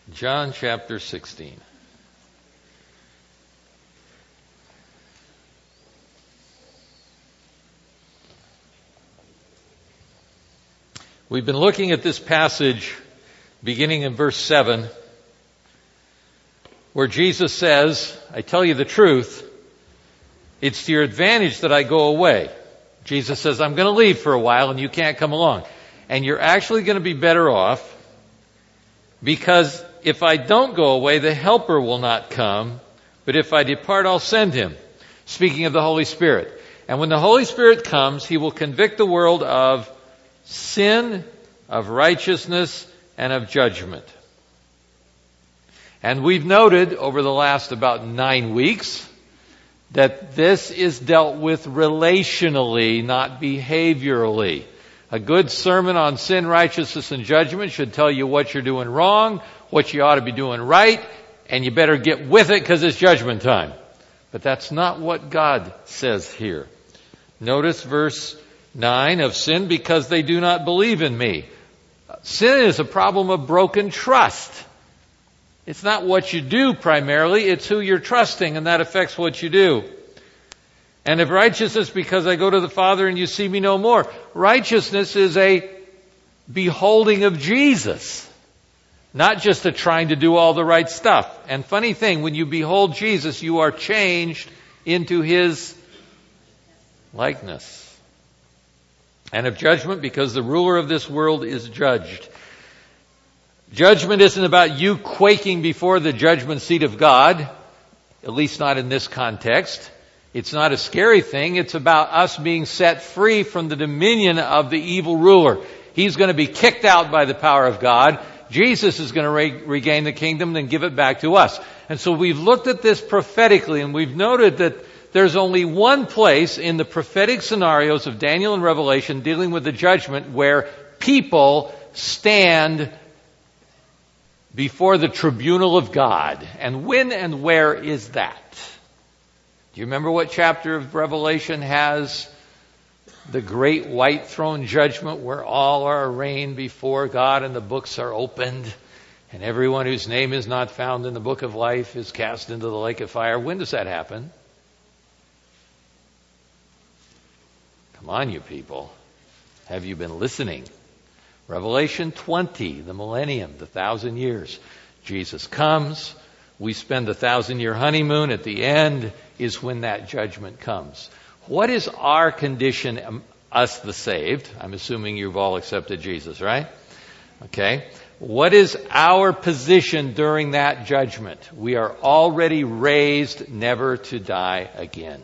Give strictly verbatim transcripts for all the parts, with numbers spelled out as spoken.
John chapter sixteen. We've been looking at this passage beginning in verse seven, where Jesus says, I tell you the truth, it's to your advantage that I go away. Jesus says, I'm going to leave for a while and you can't come along. And you're actually going to be better off because if I don't go away, the Helper will not come. But if I depart, I'll send him. Speaking of the Holy Spirit. And when the Holy Spirit comes, he will convict the world of sin, of righteousness, and of judgment. And we've noted over the last about nine weeks that this is dealt with relationally, not behaviorally. A good sermon on sin, righteousness, and judgment should tell you what you're doing wrong, what you ought to be doing right, and you better get with it because it's judgment time. But that's not what God says here. Notice verse nine of sin because they do not believe in me. Sin is a problem of broken trust. It's not what you do primarily, it's who you're trusting, and that affects what you do. And of righteousness because I go to the Father and you see me no more. Righteousness is a beholding of Jesus, not just a trying to do all the right stuff. And funny thing, when you behold Jesus, you are changed into his likeness. And of judgment because the ruler of this world is judged. Judgment isn't about you quaking before the judgment seat of God, at least not in this context. It's not a scary thing. It's about us being set free from the dominion of the evil ruler. He's going to be kicked out by the power of God. Jesus is going to re- regain the kingdom and give it back to us. And so we've looked at this prophetically, and we've noted that there's only one place in the prophetic scenarios of Daniel and Revelation dealing with the judgment where people stand before the tribunal of God. And when and where is that? Do you remember what chapter of Revelation has the great white throne judgment where all are arraigned before God and the books are opened and everyone whose name is not found in the book of life is cast into the lake of fire? When does that happen? Come on, you people. Have you been listening? Revelation twenty, the millennium, the thousand years. Jesus comes. We spend the thousand-year honeymoon. At the end is when that judgment comes. What is our condition, um, us the saved? I'm assuming you've all accepted Jesus, right? Okay. What is our position during that judgment? We are already raised never to die again.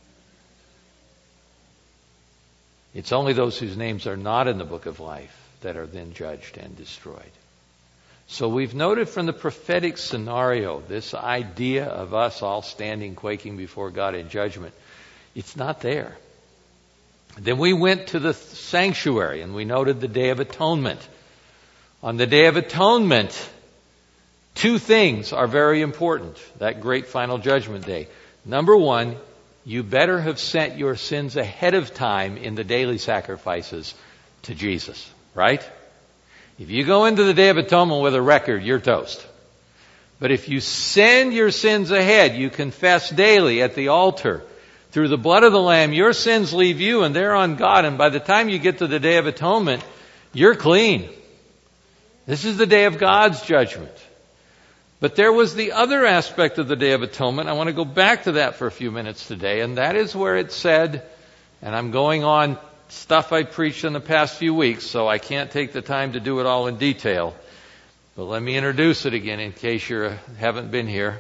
It's only those whose names are not in the book of life that are then judged and destroyed. So we've noted from the prophetic scenario, this idea of us all standing quaking before God in judgment, it's not there. Then we went to the sanctuary and we noted the Day of Atonement. On the Day of Atonement, two things are very important, that great final judgment day. Number one, you better have sent your sins ahead of time in the daily sacrifices to Jesus, right? If you go into the Day of Atonement with a record, you're toast. But if you send your sins ahead, you confess daily at the altar, through the blood of the Lamb, your sins leave you and they're on God. And by the time you get to the Day of Atonement, you're clean. This is the day of God's judgment. But there was the other aspect of the Day of Atonement. I want to go back to that for a few minutes today. And that is where it said, and I'm going on stuff I preached in the past few weeks, so I can't take the time to do it all in detail. But let me introduce it again in case you haven't been here.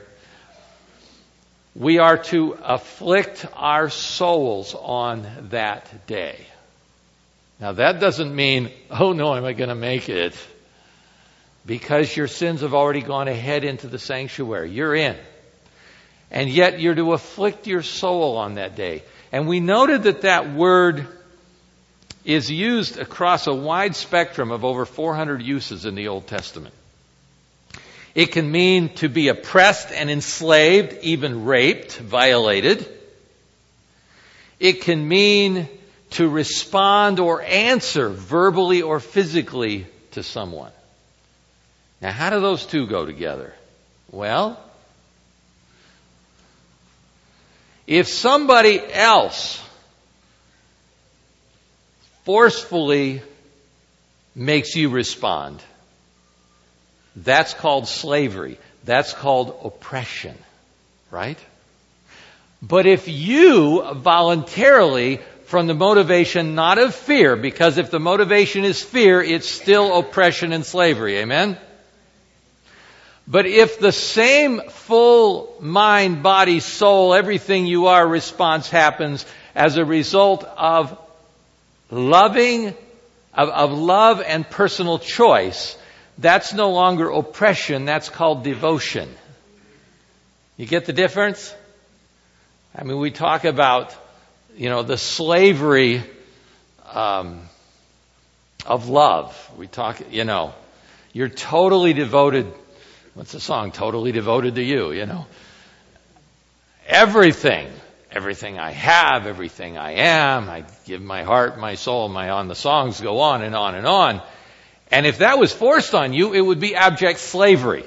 We are to afflict our souls on that day. Now that doesn't mean, oh no, am I going to make it? Because your sins have already gone ahead into the sanctuary. You're in. And yet you're to afflict your soul on that day. And we noted that that word is used across a wide spectrum of over four hundred uses in the Old Testament. It can mean to be oppressed and enslaved, even raped, violated. It can mean to respond or answer verbally or physically to someone. Now, how do those two go together? Well, if somebody else forcefully makes you respond, that's called slavery. That's called oppression, right? But if you voluntarily, from the motivation not of fear, because if the motivation is fear, it's still oppression and slavery, amen? But if the same full mind, body, soul, everything you are response happens as a result of loving, of, of love and personal choice, that's no longer oppression, that's called devotion. You get the difference? I mean, we talk about, you know, the slavery um, of love. We talk, you know, you're totally devoted. What's the song? Totally devoted to you, you know. Everything, everything I have, everything I am, I give my heart, my soul, my on. The songs go on and on and on. And if that was forced on you, it would be abject slavery.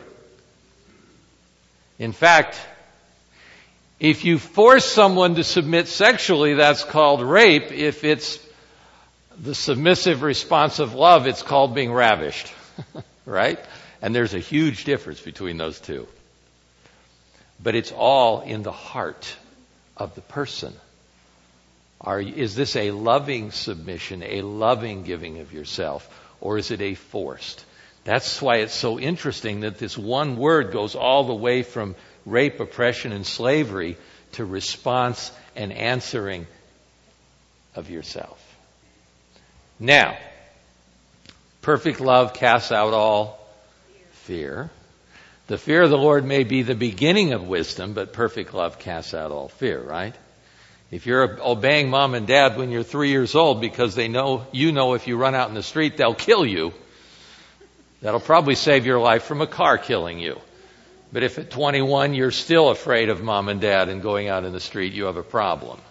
In fact, if you force someone to submit sexually, that's called rape. If it's the submissive response of love, it's called being ravished. Right? And there's a huge difference between those two. But it's all in the heart of the person. Are, is this a loving submission, a loving giving of yourself, or is it a forced? That's why it's so interesting that this one word goes all the way from rape, oppression, and slavery to response and answering of yourself. Now, perfect love casts out all fear. The fear of the Lord may be the beginning of wisdom, but perfect love casts out all fear, right? If you're obeying mom and dad when you're three years old because they know, you know if you run out in the street, they'll kill you, that'll probably save your life from a car killing you. But if at twenty-one you're still afraid of mom and dad and going out in the street, you have a problem.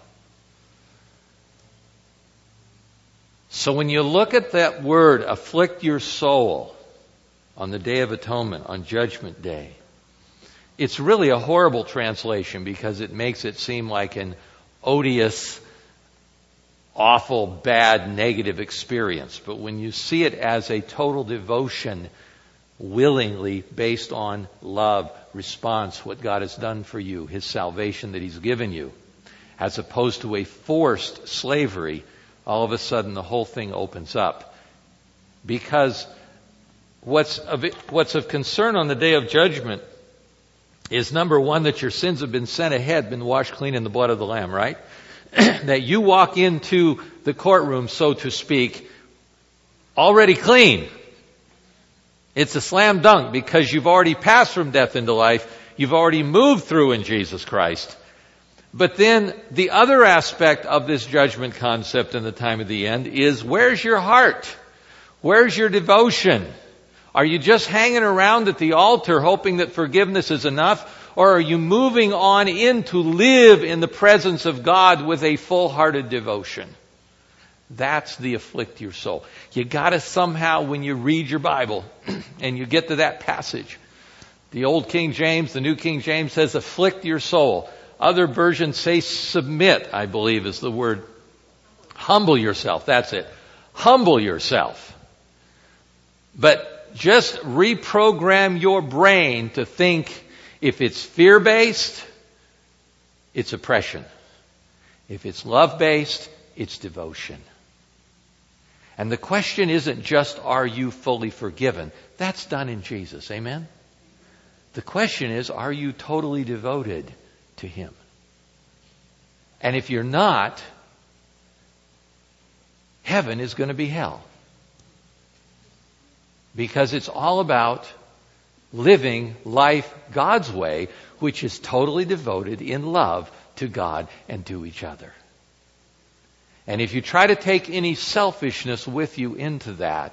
So when you look at that word, afflict your soul, on the Day of Atonement, on Judgment Day, it's really a horrible translation because it makes it seem like an odious, awful, bad, negative experience. But when you see it as a total devotion, willingly based on love, response, what God has done for you, His salvation that He's given you, as opposed to a forced slavery, all of a sudden the whole thing opens up. Because what's of, what's of concern on the Day of Judgment is, number one, that your sins have been sent ahead, been washed clean in the blood of the Lamb, right? That you walk into the courtroom, so to speak, already clean. It's a slam dunk because you've already passed from death into life. You've already moved through in Jesus Christ. But then the other aspect of this judgment concept in the time of the end is, where's your heart? Where's your devotion? Are you just hanging around at the altar hoping that forgiveness is enough? Or are you moving on in to live in the presence of God with a full-hearted devotion? That's the afflict your soul. You gotta somehow, when you read your Bible and you get to that passage, the old King James, the New King James says afflict your soul. Other versions say submit, I believe is the word. Humble yourself, that's it. Humble yourself. But just reprogram your brain to think, if it's fear-based, it's oppression. If it's love-based, it's devotion. And the question isn't just, are you fully forgiven? That's done in Jesus. Amen? The question is, are you totally devoted to Him? And if you're not, heaven is going to be hell. Because it's all about living life God's way, which is totally devoted in love to God and to each other. And if you try to take any selfishness with you into that,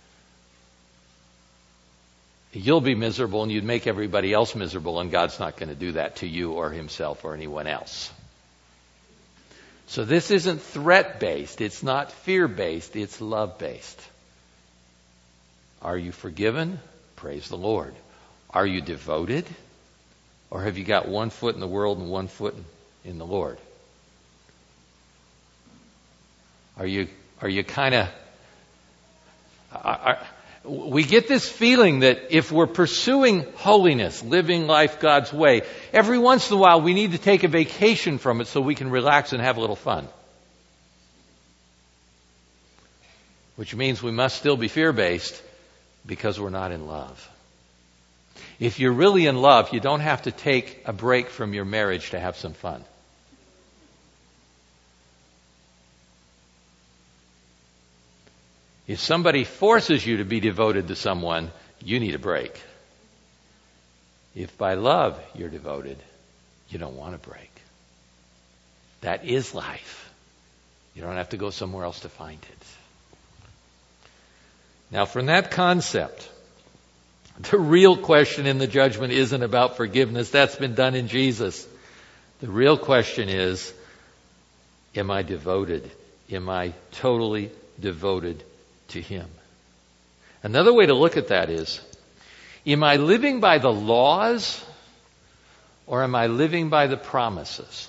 you'll be miserable and you'd make everybody else miserable, and God's not going to do that to you or Himself or anyone else. So this isn't threat-based. It's not fear-based. It's love-based. Are you forgiven? Praise the Lord. Are you devoted? Or have you got one foot in the world and one foot in the Lord? Are you, are you kind of... We get this feeling that if we're pursuing holiness, living life God's way, every once in a while we need to take a vacation from it so we can relax and have a little fun. Which means we must still be fear-based because we're not in love. If you're really in love, you don't have to take a break from your marriage to have some fun. If somebody forces you to be devoted to someone, you need a break. If by love you're devoted, you don't want a break. That is life. You don't have to go somewhere else to find it. Now, from that concept, the real question in the judgment isn't about forgiveness. That's been done in Jesus. The real question is, am I devoted? Am I totally devoted to Him? Another way to look at that is, am I living by the laws or am I living by the promises?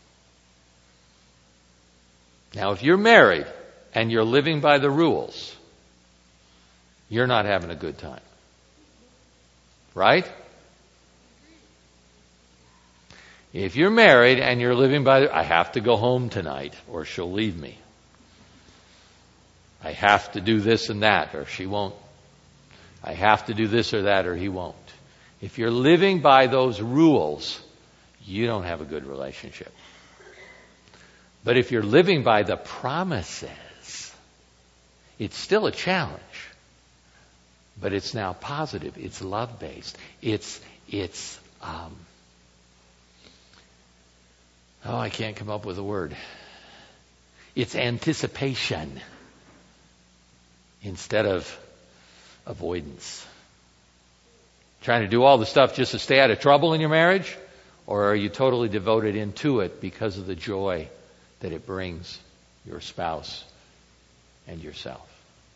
Now, if you're married and you're living by the rules, you're not having a good time. Right? If you're married and you're living by, I have to go home tonight or she'll leave me. I have to do this and that or she won't. I have to do this or that or he won't. If you're living by those rules, you don't have a good relationship. But if you're living by the promises, it's still a challenge. But it's now positive. It's love-based. It's, it's, um, oh, I can't come up with a word. It's anticipation instead of avoidance. Trying to do all the stuff just to stay out of trouble in your marriage? Or are you totally devoted into it because of the joy that it brings your spouse and yourself?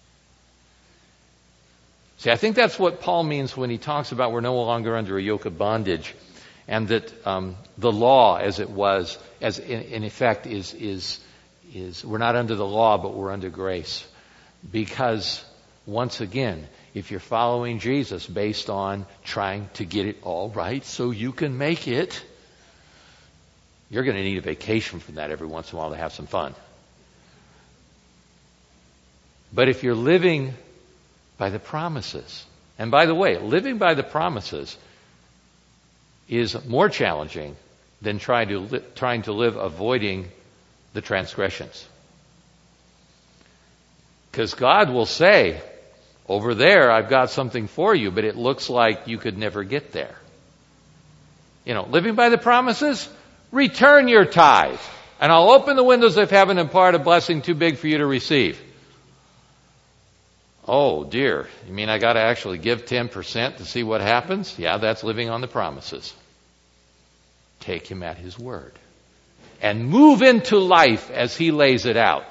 See, I think that's what Paul means when he talks about we're no longer under a yoke of bondage, and that um, the law, as it was, as in, in effect, is is is we're not under the law, but we're under grace. Because once again, if you're following Jesus based on trying to get it all right so you can make it, you're going to need a vacation from that every once in a while to have some fun. But if you're living by the promises. And by the way, living by the promises is more challenging than trying to li- trying to live avoiding the transgressions. Because God will say, over there I've got something for you, but it looks like you could never get there. You know, living by the promises, return your tithe, and I'll open the windows of heaven and pour out a blessing too big for you to receive. Oh dear, you mean I got to actually give ten percent to see what happens? Yeah, that's living on the promises. Take Him at His word. And move into life as He lays it out.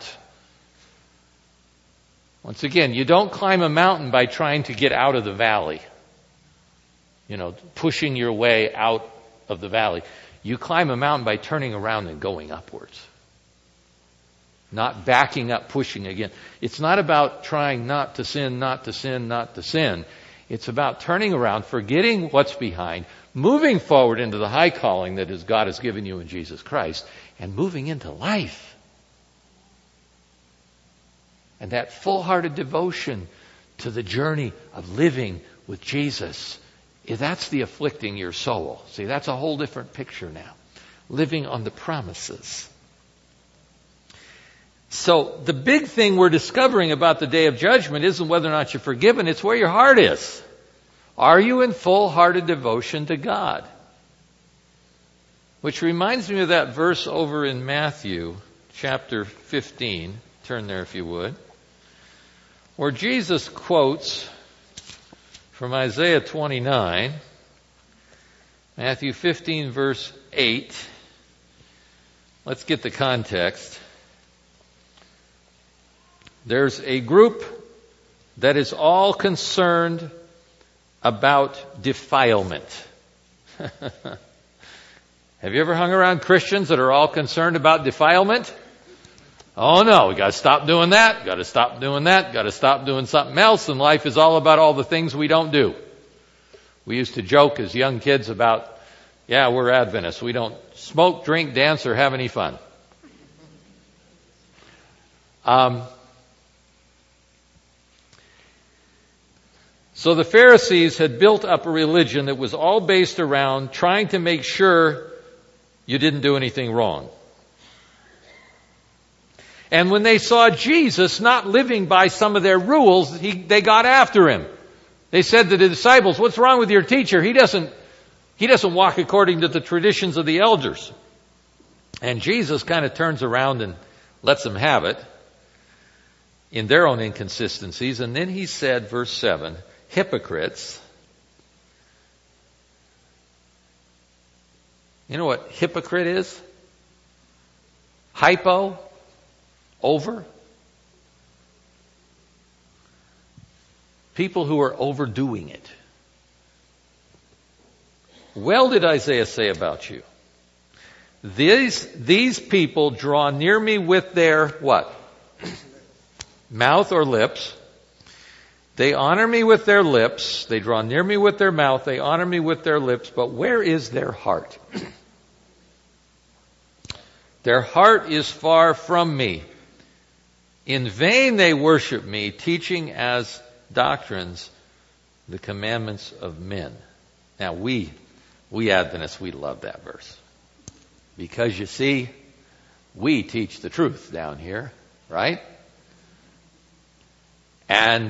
Once again, you don't climb a mountain by trying to get out of the valley. You know, pushing your way out of the valley. You climb a mountain by turning around and going upwards. Not backing up, pushing again. It's not about trying not to sin, not to sin, not to sin. It's about turning around, forgetting what's behind, moving forward into the high calling that is God has given you in Jesus Christ, and moving into life. And that full-hearted devotion to the journey of living with Jesus, that's the afflicting your soul. See, that's a whole different picture now. Living on the promises. So the big thing we're discovering about the day of judgment isn't whether or not you're forgiven, it's where your heart is. Are you in full-hearted devotion to God? Which reminds me of that verse over in Matthew chapter fifteen. Turn there if you would. Where Jesus quotes from Isaiah twenty-nine, Matthew fifteen verse eight. Let's get the context. There's a group that is all concerned about defilement. Have you ever hung around Christians that are all concerned about defilement? Oh no, we got to stop doing that, got to stop doing that, got to stop doing something else, and life is all about all the things we don't do. We used to joke as young kids about, yeah, we're Adventists. We don't smoke, drink, dance, or have any fun. Um, so the Pharisees had built up a religion that was all based around trying to make sure you didn't do anything wrong. And when they saw Jesus not living by some of their rules, he, they got after him. They said to the disciples, "What's wrong with your teacher? He doesn't, he doesn't walk according to the traditions of the elders." And Jesus kind of turns around and lets them have it in their own inconsistencies. And then he said, verse seven, "Hypocrites." You know what hypocrite is? Hypo, over. People who are overdoing it. Well did Isaiah say about you? These, these people draw near me with their what? Mouth or lips. They honor me with their lips. They draw near me with their mouth. They honor me with their lips. But where is their heart? Their heart is far from me. In vain they worship me, teaching as doctrines the commandments of men. Now we, we Adventists, we love that verse. Because you see, we teach the truth down here, right? And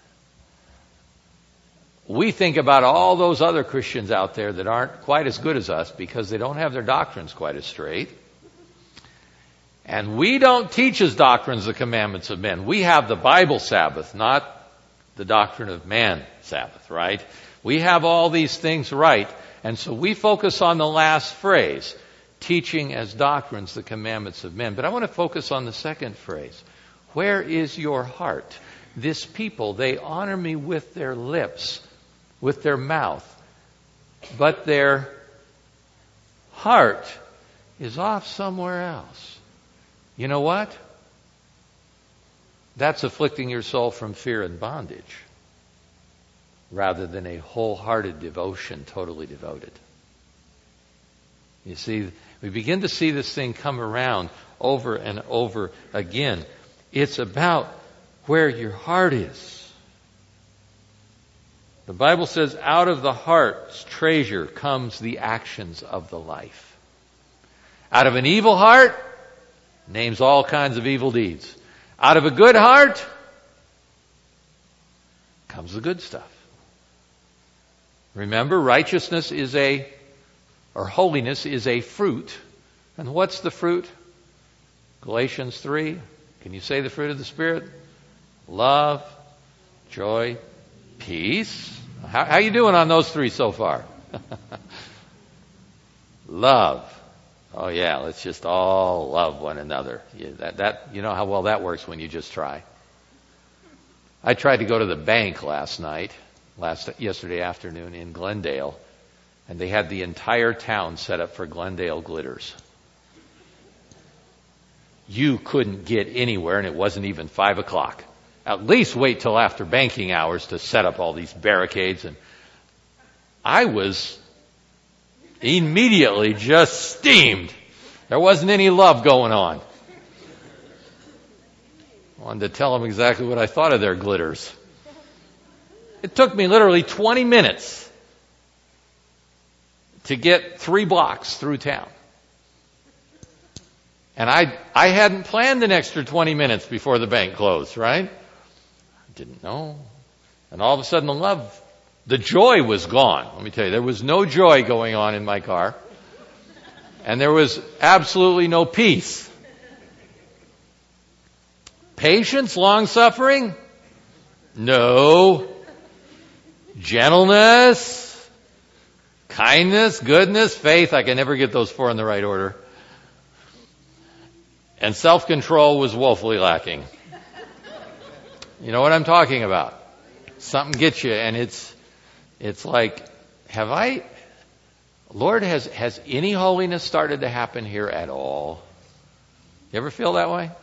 we think about all those other Christians out there that aren't quite as good as us because they don't have their doctrines quite as straight. And we don't teach as doctrines the commandments of men. We have the Bible Sabbath, not the doctrine of man Sabbath, right? We have all these things right. And so we focus on the last phrase, teaching as doctrines the commandments of men. But I want to focus on the second phrase. Where is your heart? This people, they honor me with their lips, with their mouth, but their heart is off somewhere else. You know what? That's afflicting your soul from fear and bondage rather than a wholehearted devotion, totally devoted. You see, we begin to see this thing come around over and over again. It's about where your heart is. The Bible says, out of the heart's treasure comes the actions of the life. Out of an evil heart, names all kinds of evil deeds. Out of a good heart comes the good stuff. Remember, righteousness is a, or holiness is a fruit. And what's the fruit? Galatians three. Can you say the fruit of the Spirit? Love, joy, peace. How, how you doing on those three so far? Love. Oh yeah, let's just all love one another. Yeah, that, that, you know how well that works when you just try. I tried to go to the bank last night, last yesterday afternoon in Glendale, and they had the entire town set up for Glendale glitters. You couldn't get anywhere, and it wasn't even five o'clock. At least wait till after banking hours to set up all these barricades. And I was immediately just steamed. There wasn't any love going on. I wanted to tell them exactly what I thought of their glitters. It took me literally twenty minutes to get three blocks through town. And I I hadn't planned an extra twenty minutes before the bank closed, right? I didn't know. And all of a sudden the love, the joy was gone. Let me tell you, there was no joy going on in my car. And there was absolutely no peace. Patience, long-suffering? No. Gentleness, kindness, goodness, faith. I can never get those four in the right order. And self-control was woefully lacking. You know what I'm talking about? Something gets you, and it's It's like, have I, Lord, has, has any holiness started to happen here at all? You ever feel that way?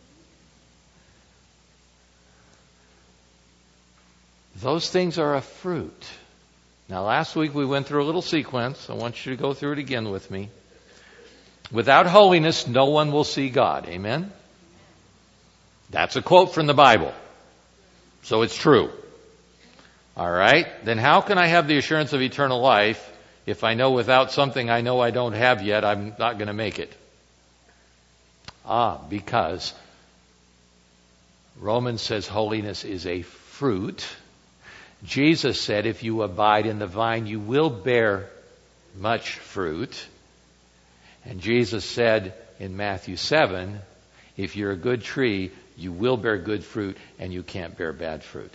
Those things are a fruit. Now, last week we went through a little sequence. I want you to go through it again with me. Without holiness, no one will see God. Amen? That's a quote from the Bible. So it's true. All right? Then how can I have the assurance of eternal life if I know without something I know I don't have yet, I'm not going to make it? Ah, because Romans says holiness is a fruit. Jesus said, if you abide in the vine, you will bear much fruit. And Jesus said in Matthew seven, if you're a good tree, you will bear good fruit, and you can't bear bad fruit.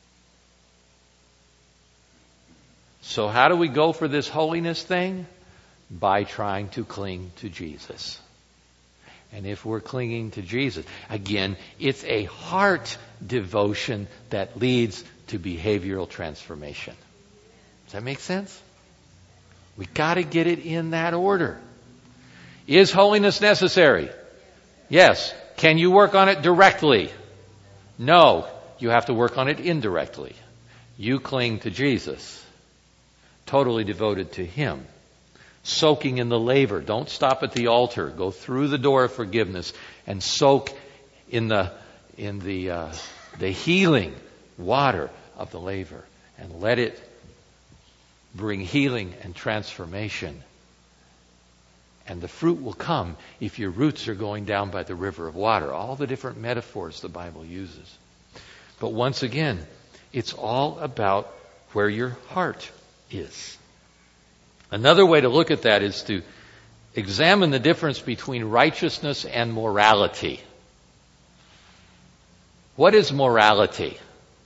So how do we go for this holiness thing? By trying to cling to Jesus. And if we're clinging to Jesus, again, it's a heart devotion that leads to behavioral transformation. Does that make sense? We got to get it in that order. Is holiness necessary? Yes. Can you work on it directly? No. You have to work on it indirectly. You cling to Jesus. Totally devoted to Him. Soaking in the laver. Don't stop at the altar. Go through the door of forgiveness and soak in the in the uh, the healing water of the laver, and let it bring healing and transformation. And the fruit will come if your roots are going down by the river of water. All the different metaphors the Bible uses. But once again, it's all about where your heart is. Another way to look at that is to examine the difference between righteousness and morality. What is morality?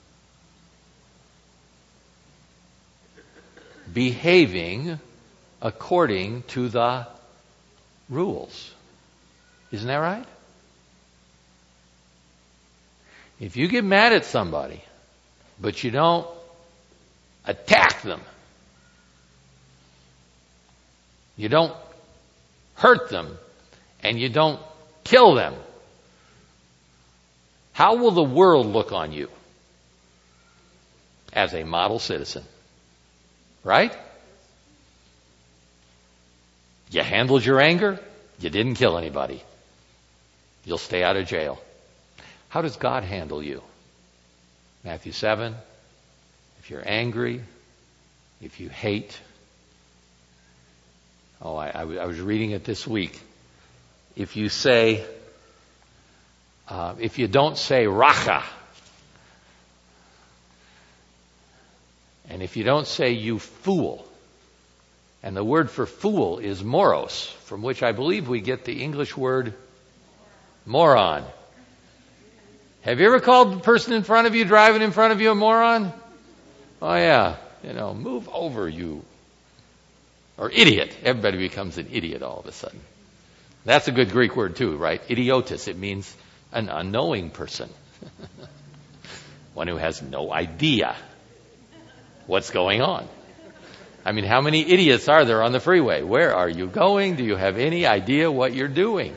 Behaving according to the rules. Isn't that right? If you get mad at somebody, but you don't attack them, you don't hurt them, and you don't kill them, how will the world look on you? As a model citizen. Right? You handled your anger. You didn't kill anybody. You'll stay out of jail. How does God handle you? Matthew seven. If you're angry, if you hate. Oh, I, I, I was reading it this week. If you say, uh, if you don't say racha, and if you don't say you fool, and the word for fool is moros, from which I believe we get the English word moron. Have you ever called the person in front of you, driving in front of you, a moron? Oh yeah, you know, move over, you. Or idiot. Everybody becomes an idiot all of a sudden. That's a good Greek word too, right? Idiotus. It means an unknowing person. One who has no idea what's going on. I mean, how many idiots are there on the freeway? Where are you going? Do you have any idea what you're doing?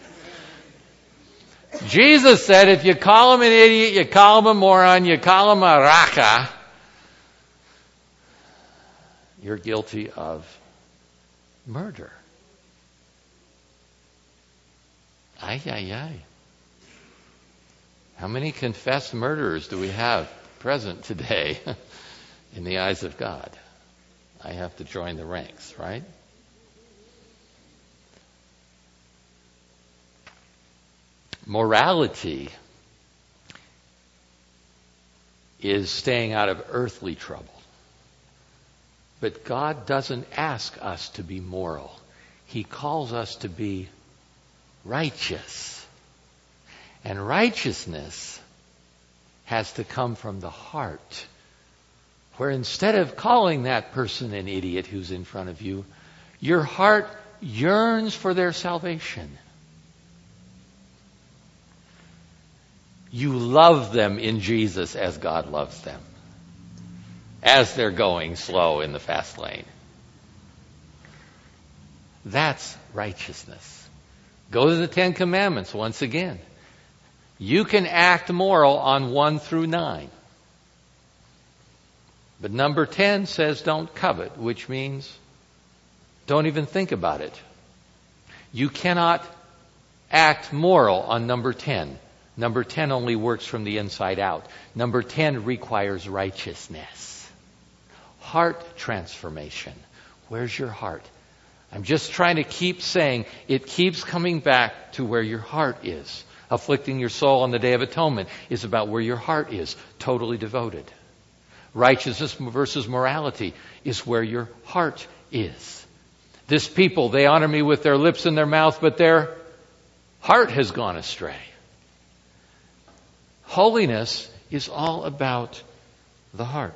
Jesus said if you call him an idiot, you call him a moron, you call him a raka, you're guilty of murder. Ay, ay, ay. How many confessed murderers do we have present today in the eyes of God? I have to join the ranks, right? Morality is staying out of earthly trouble. But God doesn't ask us to be moral. He calls us to be righteous. And righteousness has to come from the heart. Where instead of calling that person an idiot who's in front of you, your heart yearns for their salvation. You love them in Jesus as God loves them. as they're going slow in the fast lane. That's righteousness. Go to the Ten Commandments once again. You can act moral on one through nine. But number ten says don't covet, which means don't even think about it. You cannot act moral on number ten. Number ten only works from the inside out. Number ten requires righteousness. Heart transformation. Where's your heart? I'm just trying to keep saying it keeps coming back to where your heart is. Afflicting your soul on the Day of Atonement is about where your heart is, totally devoted. Righteousness versus morality is where your heart is. This people, they honor me with their lips and their mouth, but their heart has gone astray. Holiness is all about the heart.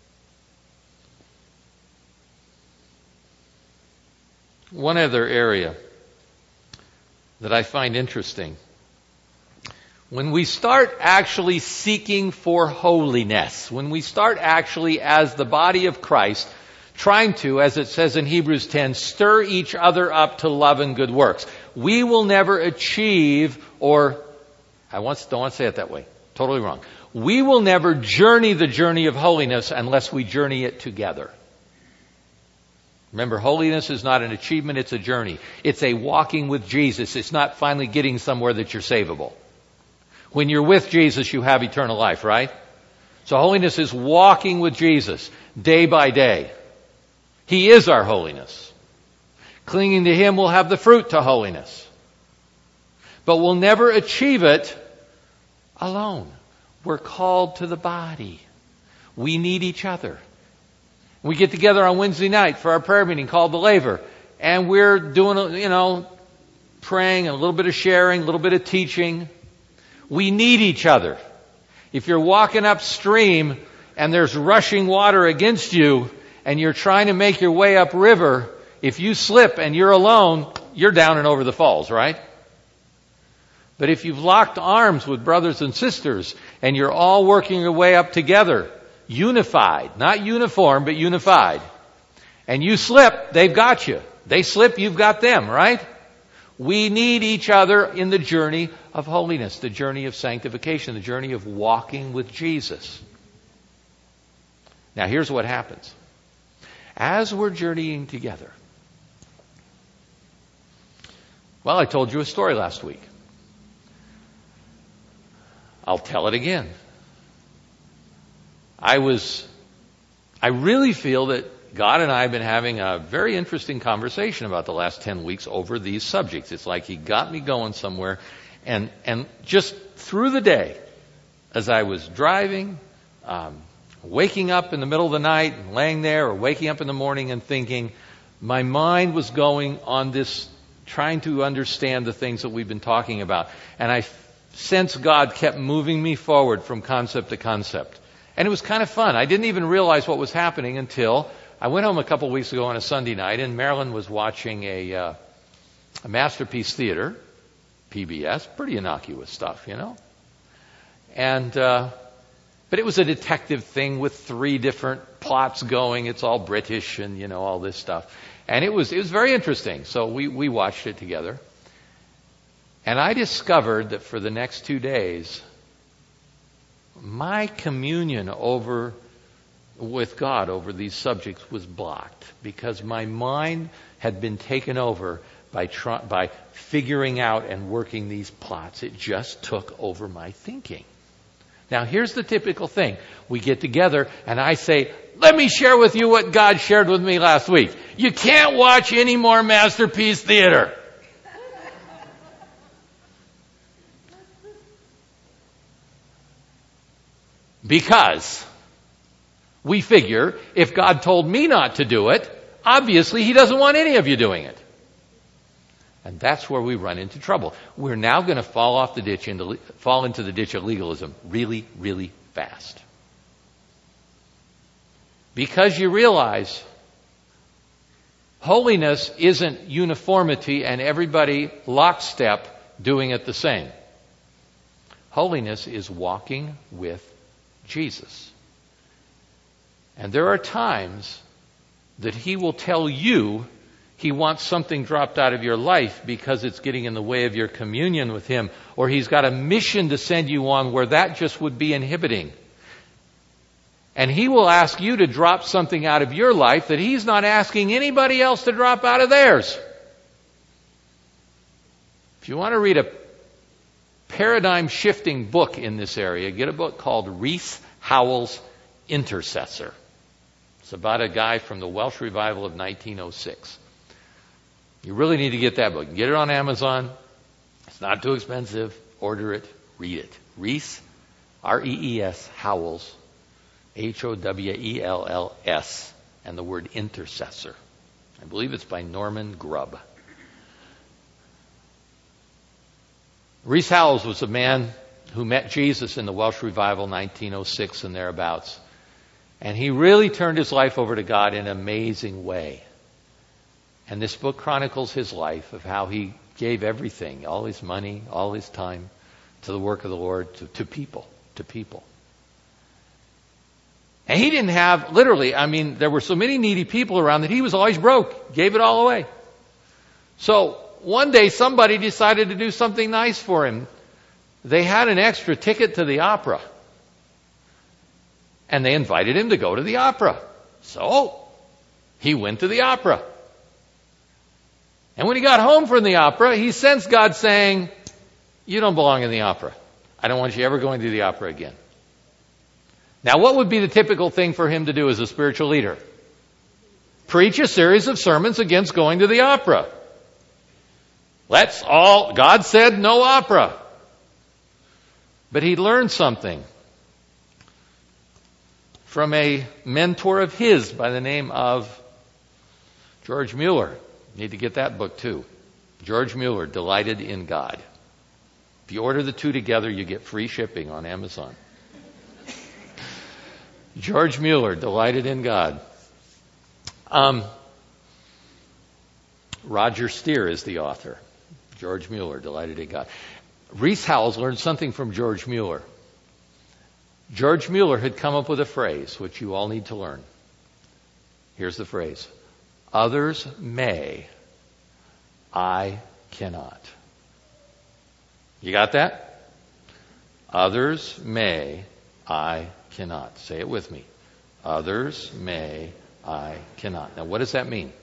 One other area that I find interesting. When we start actually seeking for holiness, when we start actually as the body of Christ, trying to, as it says in Hebrews ten, stir each other up to love and good works, we will never achieve, or, I once don't want to say it that way, totally wrong. We will never journey the journey of holiness unless we journey it together. Remember, holiness is not an achievement, it's a journey. It's a walking with Jesus. It's not finally getting somewhere that you're savable. When you're with Jesus, you have eternal life, right? So holiness is walking with Jesus day by day. He is our holiness. Clinging to Him will have the fruit to holiness. But we'll never achieve it alone. We're called to the body. We need each other. We get together on Wednesday night for our prayer meeting called the Laver. And we're doing, you know, praying and a little bit of sharing, a little bit of teaching. We need each other. If you're walking upstream and there's rushing water against you and you're trying to make your way upriver, if you slip and you're alone, you're down and over the falls, right? But if you've locked arms with brothers and sisters and you're all working your way up together, unified, not uniform, but unified, and you slip, they've got you. They slip, you've got them, right? We need each other in the journey of holiness, the journey of sanctification, the journey of walking with Jesus. Now here's what happens. As we're journeying together, well, I told you a story last week. I'll tell it again. I was, I really feel that God and I have been having a very interesting conversation about the last ten weeks over these subjects. It's like He got me going somewhere. And, and just through the day, as I was driving, um, waking up in the middle of the night and laying there, or waking up in the morning and thinking, my mind was going on this, trying to understand the things that we've been talking about. And I sense God kept moving me forward from concept to concept. And it was kind of fun. I didn't even realize what was happening until I went home a couple of weeks ago on a Sunday night, and Marilyn was watching a, uh, a Masterpiece Theater, P B S, pretty innocuous stuff, you know. And uh, but it was a detective thing with three different plots going. It's all British and, you know, all this stuff. And it was it was very interesting. So we, we watched it together. And I discovered that for the next two days, my communion over with God over these subjects was blocked because my mind had been taken over by try, by figuring out and working these plots. It just took over my thinking. Now, here's the typical thing. We get together and I say, let me share with you what God shared with me last week. You can't watch any more Masterpiece Theater. Because we figure if God told me not to do it, obviously He doesn't want any of you doing it. And that's where we run into trouble. We're now going to fall off the ditch into, fall into the ditch of legalism really, really fast. Because you realize holiness isn't uniformity and everybody lockstep doing it the same. Holiness is walking with Jesus. And there are times that He will tell you He wants something dropped out of your life because it's getting in the way of your communion with Him, or He's got a mission to send you on where that just would be inhibiting. And He will ask you to drop something out of your life that He's not asking anybody else to drop out of theirs. If you want to read a paradigm-shifting book in this area, get a book called Rees Howells' Intercessor. It's about a guy from the Welsh revival of nineteen oh six. You really need to get that book. Get it on Amazon. It's not too expensive. Order it. Read it. Rees, R E E S, Howells, H O W E L L S, and the word intercessor. I believe it's by Norman Grubb. Rees Howells was a man who met Jesus in the Welsh revival nineteen oh six and thereabouts. And he really turned his life over to God in an amazing way. And this book chronicles his life of how he gave everything, all his money, all his time, to the work of the Lord, to, to people, to people. And he didn't have, literally, I mean, there were so many needy people around that he was always broke, gave it all away. So one day somebody decided to do something nice for him. They had an extra ticket to the opera. And they invited him to go to the opera. So he went to the opera. And when he got home from the opera, he sensed God saying, "You don't belong in the opera. I don't want you ever going to the opera again." Now, what would be the typical thing for him to do as a spiritual leader? Preach a series of sermons against going to the opera. Let's all, God said no opera. But he learned something from a mentor of his by the name of George Mueller. You need to get that book too. George Mueller, Delighted in God. If you order the two together, you get free shipping on Amazon. George Mueller, Delighted in God. Um, Roger Steer is the author. George Mueller, Delighted in God. Rees Howells learned something from George Mueller. George Mueller had come up with a phrase which you all need to learn. Here's the phrase. Others may, I cannot. You got that? Others may, I cannot. Say it with me. Others may, I cannot. Now, what does that mean?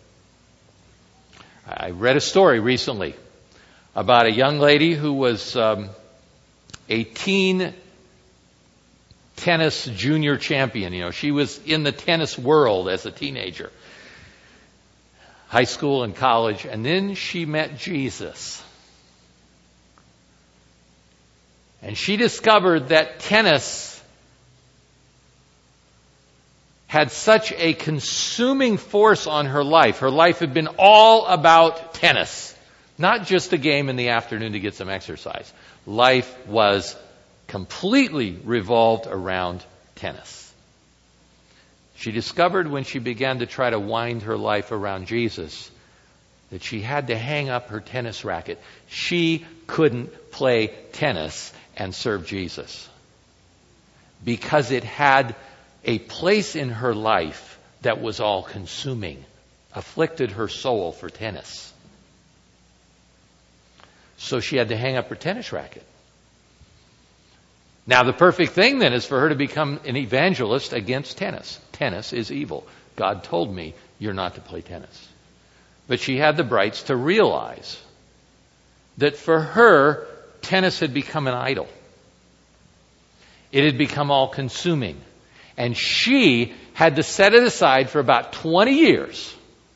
I read a story recently about a young lady who was um, a teen tennis junior champion. You know, she was in the tennis world as a teenager, high school and college, and then she met Jesus. And she discovered that tennis had such a consuming force on her life. Her life had been all about tennis. Not just a game in the afternoon to get some exercise. Life was completely revolved around tennis. She discovered when she began to try to wind her life around Jesus that she had to hang up her tennis racket. She couldn't play tennis and serve Jesus because it had a place in her life that was all consuming, afflicted her soul for tennis. So she had to hang up her tennis racket. Now, the perfect thing then is for her to become an evangelist against tennis. Tennis is evil. God told me you're not to play tennis. But she had the brights to realize that for her, tennis had become an idol. It had become all-consuming. And she had to set it aside for about twenty years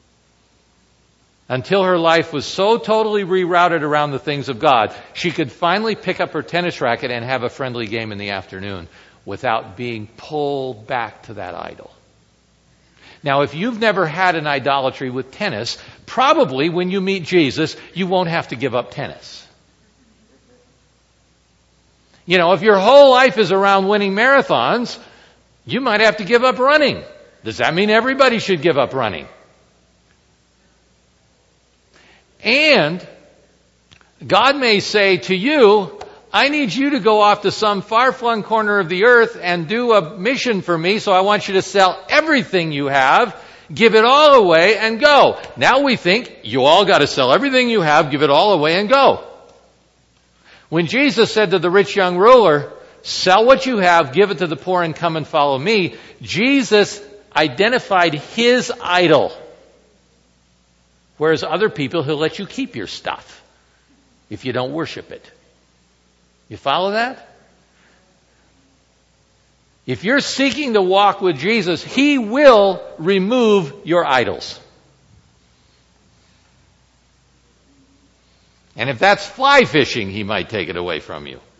until her life was so totally rerouted around the things of God, she could finally pick up her tennis racket and have a friendly game in the afternoon without being pulled back to that idol. Now, if you've never had an idolatry with tennis, probably when you meet Jesus, you won't have to give up tennis. You know, if your whole life is around winning marathons, you might have to give up running. Does that mean everybody should give up running? And God may say to you, I need you to go off to some far-flung corner of the earth and do a mission for me, so I want you to sell everything you have, give it all away, and go. Now we think, you all got to sell everything you have, give it all away, and go. When Jesus said to the rich young ruler, sell what you have, give it to the poor, and come and follow me, Jesus identified his idol. Whereas other people, he'll let you keep your stuff if you don't worship it. You follow that? If you're seeking to walk with Jesus, he will remove your idols. And if that's fly fishing, he might take it away from you.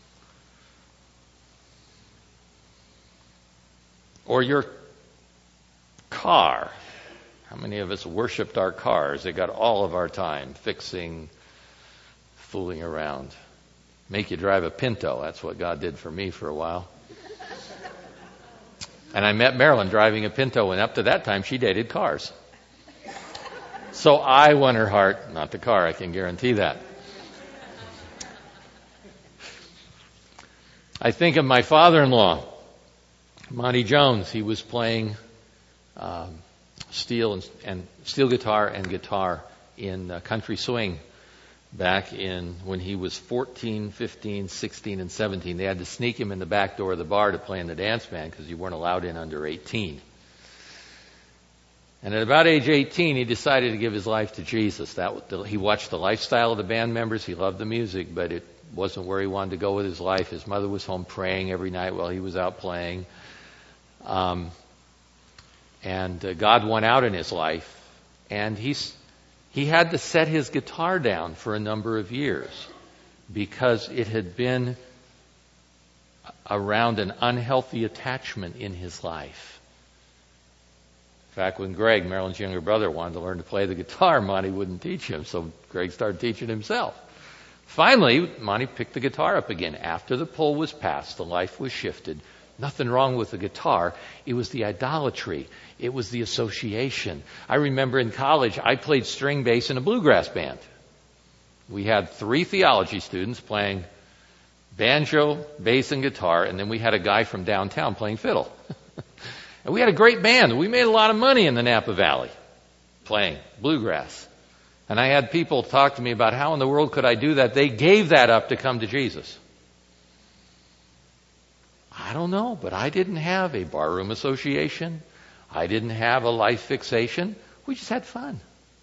Or your car. How many of us worshipped our cars? They got all of our time fixing, fooling around. Make you drive a Pinto. That's what God did for me for a while. And I met Marilyn driving a Pinto, and up to that time, she dated cars. So I won her heart, not the car, I can guarantee that. I think of my father-in-law, Monty Jones. He was playing um, steel and, and steel guitar and guitar in uh, country swing back in when he was fourteen, fifteen, sixteen, and seventeen. They had to sneak him in the back door of the bar to play in the dance band because you weren't allowed in under eighteen. And at about age eighteen, he decided to give his life to Jesus. That he watched the lifestyle of the band members. He loved the music, but it wasn't where he wanted to go with his life. His mother was home praying every night while he was out playing. Um, and uh, God went out in his life, and he's He had to set his guitar down for a number of years because it had been around an unhealthy attachment in his life. In fact, when Greg, Marilyn's younger brother, wanted to learn to play the guitar, Monty wouldn't teach him, so Greg started teaching himself. Finally, Monty picked the guitar up again. After the pull was past, the life was shifted. Nothing wrong with the guitar. It was the idolatry. It was the association. I remember in college, I played string bass in a bluegrass band. We had three theology students playing banjo, bass, and guitar, and then we had a guy from downtown playing fiddle. And we had a great band. We made a lot of money in the Napa Valley playing bluegrass. And I had people talk to me about how in the world could I do that? They gave that up to come to Jesus. I don't know, but I didn't have a barroom association. I didn't have a life fixation. We just had fun.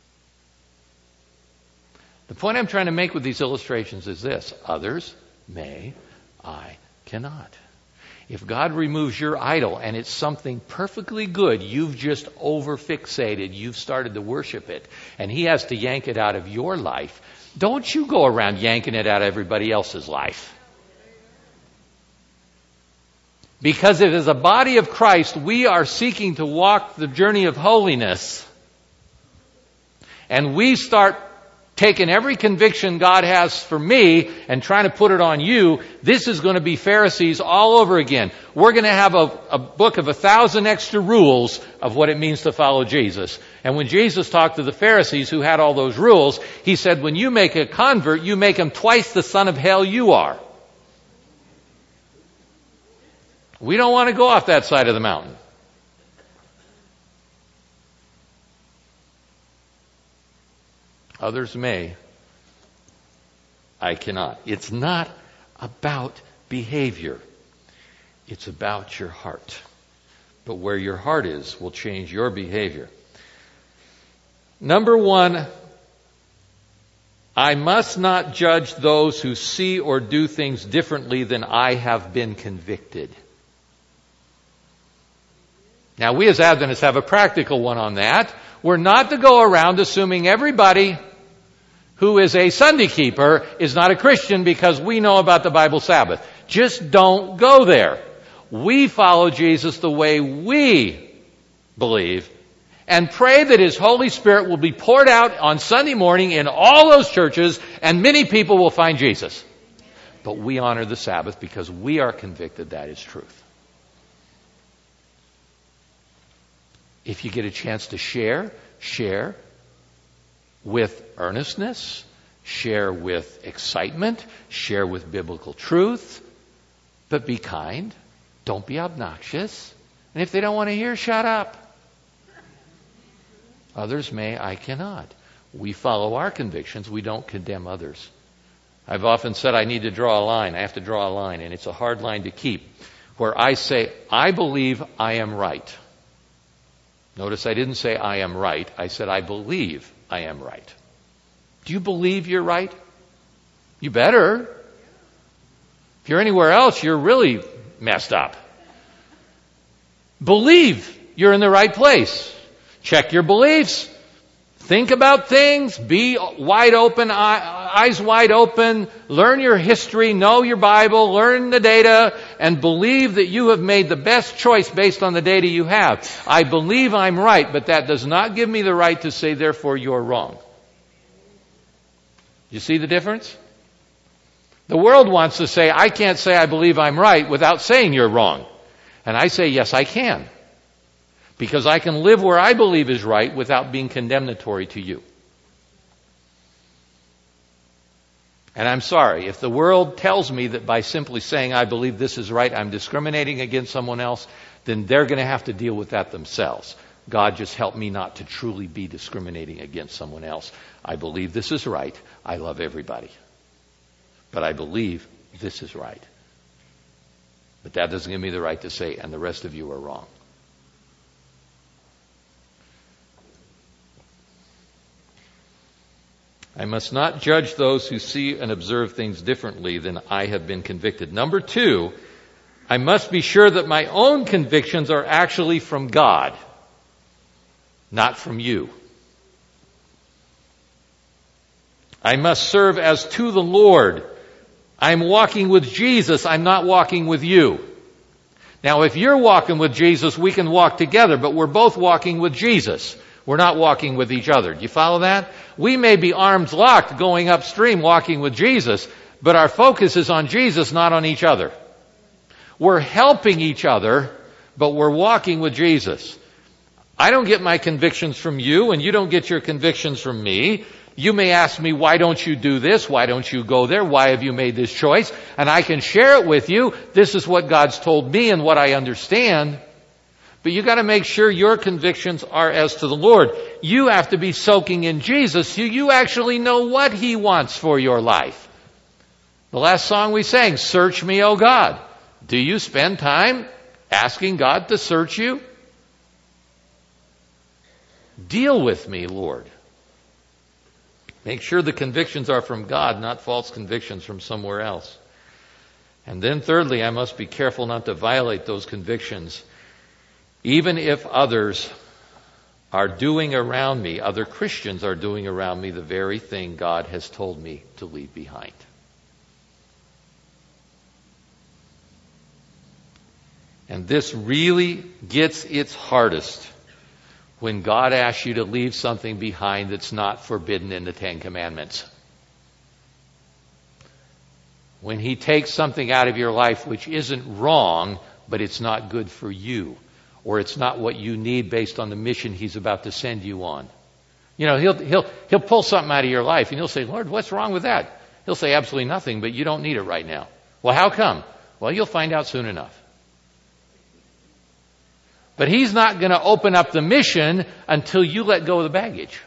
The point I'm trying to make with these illustrations is this. Others may, I cannot. If God removes your idol and it's something perfectly good, you've just over-fixated, you've started to worship it, and He has to yank it out of your life, don't you go around yanking it out of everybody else's life. Because if as a body of Christ we are seeking to walk the journey of holiness, and we start taking every conviction God has for me and trying to put it on you, this is going to be Pharisees all over again. We're going to have a, a book of a thousand extra rules of what it means to follow Jesus. And when Jesus talked to the Pharisees who had all those rules, He said, when you make a convert, you make him twice the son of hell you are. We don't want to go off that side of the mountain. Others may. I cannot. It's not about behavior. It's about your heart. But where your heart is will change your behavior. Number one, I must not judge those who see or do things differently than I have been convicted. Now, we as Adventists have a practical one on that. We're not to go around assuming everybody who is a Sunday keeper is not a Christian because we know about the Bible Sabbath. Just don't go there. We follow Jesus the way we believe and pray that His Holy Spirit will be poured out on Sunday morning in all those churches and many people will find Jesus. But we honor the Sabbath because we are convicted that is truth. If you get a chance to share, share with earnestness. Share with excitement. Share with biblical truth. But be kind. Don't be obnoxious. And if they don't want to hear, shut up. Others may, I cannot. We follow our convictions. We don't condemn others. I've often said I need to draw a line. I have to draw a line, and it's a hard line to keep, where I say, I believe I am right. Notice I didn't say I am right. I said I believe I am right. Do you believe you're right? You better. If you're anywhere else, you're really messed up. Believe you're in the right place. Check your beliefs. Think about things. Be wide open, eyes wide open. Learn your history. Know your Bible. Learn the data. And believe that you have made the best choice based on the data you have. I believe I'm right, but that does not give me the right to say, therefore, you're wrong. You see the difference? The world wants to say, I can't say I believe I'm right without saying you're wrong. And I say, yes, I can. Because I can live where I believe is right without being condemnatory to you. And I'm sorry, if the world tells me that by simply saying I believe this is right, I'm discriminating against someone else, then they're going to have to deal with that themselves. God, just help me not to truly be discriminating against someone else. I believe this is right. I love everybody. But I believe this is right. But that doesn't give me the right to say, and the rest of you are wrong. I must not judge those who see and observe things differently than I have been convicted. Number two, I must be sure that my own convictions are actually from God, not from you. I must serve as to the Lord. I'm walking with Jesus. I'm not walking with you. Now, if you're walking with Jesus, we can walk together, but we're both walking with Jesus. We're not walking with each other. Do you follow that? We may be arms locked going upstream walking with Jesus, but our focus is on Jesus, not on each other. We're helping each other, but we're walking with Jesus. I don't get my convictions from you, and you don't get your convictions from me. You may ask me, why don't you do this? Why don't you go there? Why have you made this choice? And I can share it with you. This is what God's told me and what I understand. But you got to make sure your convictions are as to the Lord. You have to be soaking in Jesus so you actually know what He wants for your life. The last song we sang, Search Me, O God. Do you spend time asking God to search you? Deal with me, Lord. Make sure the convictions are from God, not false convictions from somewhere else. And then thirdly, I must be careful not to violate those convictions, even if others are doing around me, other Christians are doing around me the very thing God has told me to leave behind. And this really gets its hardest when God asks you to leave something behind that's not forbidden in the Ten Commandments. When He takes something out of your life which isn't wrong, but it's not good for you, or it's not what you need based on the mission He's about to send you on. You know, he'll, he'll, he'll pull something out of your life and you'll say, Lord, what's wrong with that? He'll say absolutely nothing, but you don't need it right now. Well, how come? Well, you'll find out soon enough. But He's not going to open up the mission until you let go of the baggage.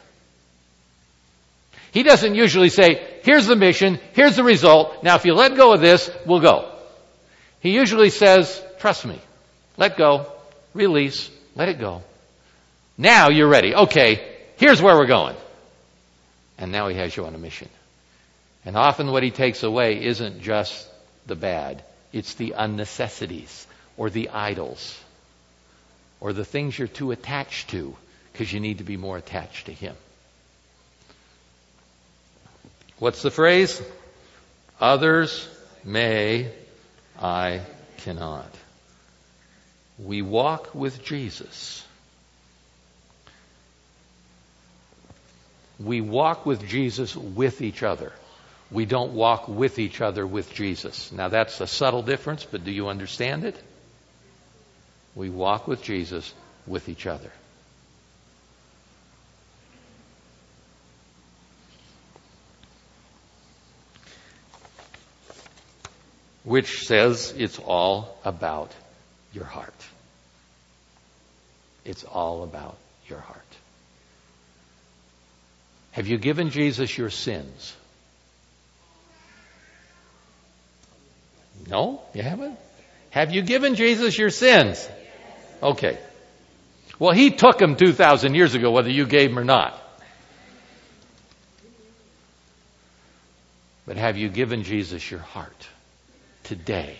He doesn't usually say, here's the mission, here's the result. Now, if you let go of this, we'll go. He usually says, trust me. Let go. Release. Let it go. Now you're ready. Okay, here's where we're going. And now He has you on a mission. And often what He takes away isn't just the bad. It's the unnecessities or the idols or the things you're too attached to because you need to be more attached to Him. What's the phrase? Others may, I cannot. We walk with Jesus. We walk with Jesus with each other. We don't walk with each other with Jesus. Now that's a subtle difference, but do you understand it? We walk with Jesus with each other. which says it's all about your heart. It's all about your heart. Have you given Jesus your sins? No, you haven't? Have you given Jesus your sins? Okay. Well, he took them two thousand years ago, whether you gave them or not. But have you given Jesus your heart today?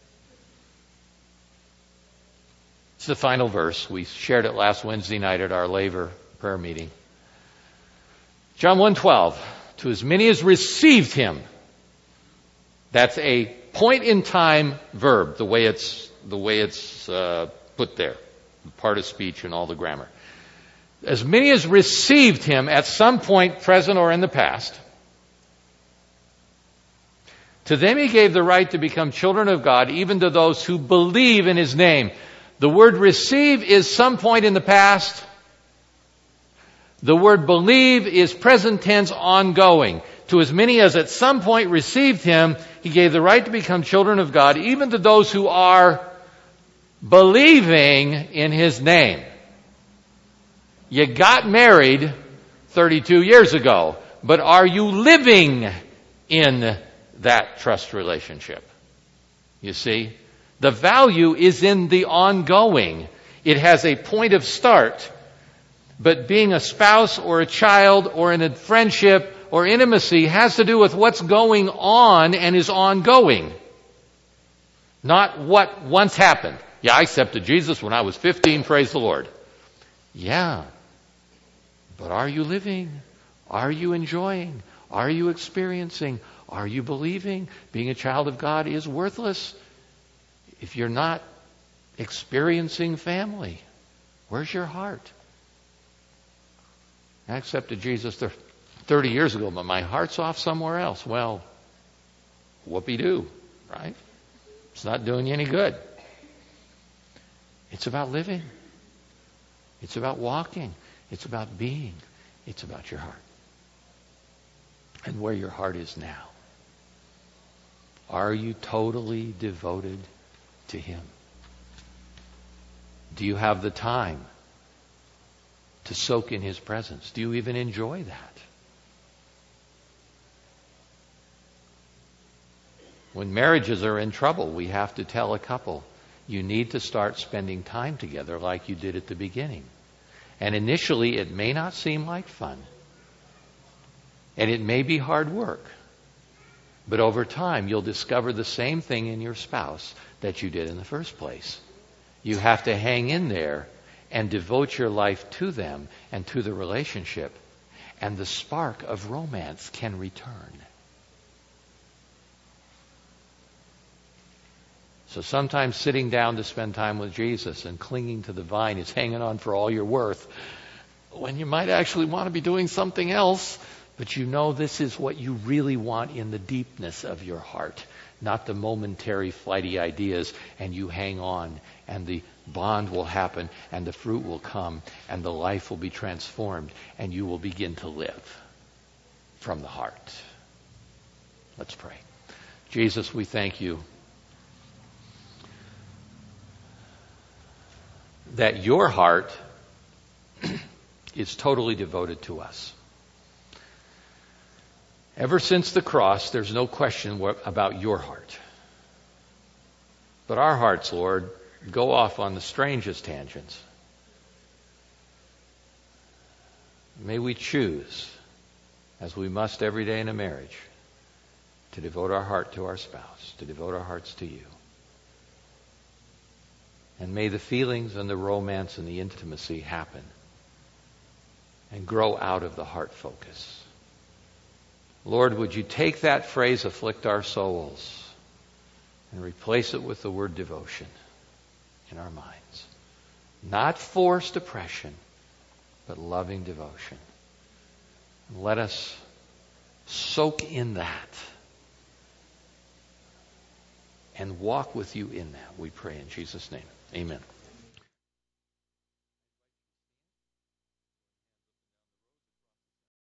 It's the final verse. We shared it last Wednesday night at our Laver prayer meeting. John one twelve, to as many as received him. That's a point in time verb, the way it's the way it's uh, put there, the part of speech and all the grammar. As many as received him at some point, present or in the past, to them he gave the right to become children of God, even to those who believe in his name. The word receive is some point in the past. The word believe is present tense, ongoing. To as many as at some point received him, he gave the right to become children of God, even to those who are believing in his name. You got married thirty-two years ago, but are you living in that trust relationship? You see, the value is in the ongoing. It has a point of start. But being a spouse or a child or in a friendship or intimacy has to do with what's going on and is ongoing. Not what once happened. Yeah, I accepted Jesus when I was fifteen, praise the Lord. Yeah. But are you living? Are you enjoying? Are you experiencing? Are you believing? Being a child of God is worthless if you're not experiencing family. Where's your heart? I accepted Jesus thirty years ago, but my heart's off somewhere else. Well, whoopee-doo, right? It's not doing you any good. It's about living. It's about walking. It's about being. It's about your heart. And where your heart is now. Are you totally devoted to him? Do you have the time to soak in his presence? Do you even enjoy that? When marriages are in trouble, we have to tell a couple, you need to start spending time together like you did at the beginning. And initially, it may not seem like fun. And it may be hard work. But over time, you'll discover the same thing in your spouse that you did in the first place. You have to hang in there and devote your life to them and to the relationship. And the spark of romance can return. So sometimes sitting down to spend time with Jesus and clinging to the vine is hanging on for all you're worth, when you might actually want to be doing something else, but you know this is what you really want in the deepness of your heart, not the momentary flighty ideas, and you hang on, and the bond will happen, and the fruit will come, and the life will be transformed, and you will begin to live from the heart. Let's pray. Jesus, we thank you that your heart is totally devoted to us. Ever since the cross, there's no question about your heart. But our hearts, Lord, go off on the strangest tangents. May we choose, as we must every day in a marriage, to devote our heart to our spouse, to devote our hearts to you. And may the feelings and the romance and the intimacy happen and grow out of the heart focus. Lord, would you take that phrase, afflict our souls, and replace it with the word devotion in our minds. Not forced oppression, but loving devotion. And let us soak in that and walk with you in that, we pray in Jesus' name. Amen.